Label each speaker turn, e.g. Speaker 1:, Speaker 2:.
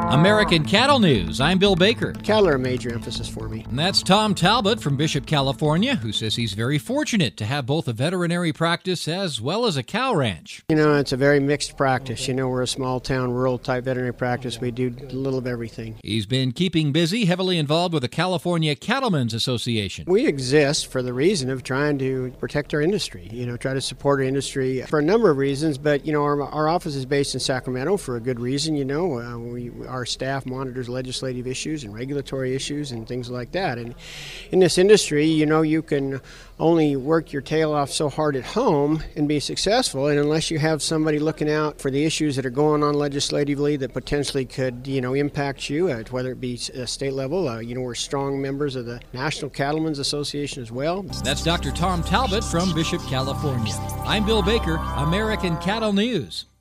Speaker 1: American Cattle News. I'm Bill Baker.
Speaker 2: Cattle are a major emphasis for me.
Speaker 1: And that's Tom Talbot from Bishop, California, who says he's very fortunate to have both a veterinary practice as well as a cow ranch.
Speaker 2: You know, it's a very mixed practice. You know, we're a small town, rural type veterinary practice. We do a little of everything.
Speaker 1: He's been keeping busy, heavily involved with the California Cattlemen's Association.
Speaker 2: We exist for the reason of trying to protect our industry, try to support our industry for a number of reasons. But, our office is based in Sacramento for a good reason. Our staff monitors legislative issues and regulatory issues and things like that. And in this industry, you can only work your tail off so hard at home and be successful. And unless you have somebody looking out for the issues that are going on legislatively that potentially could, impact you, whether it be state level, we're strong members of the National Cattlemen's Association as well.
Speaker 1: That's Dr. Tom Talbot from Bishop, California. I'm Bill Baker, American Cattle News.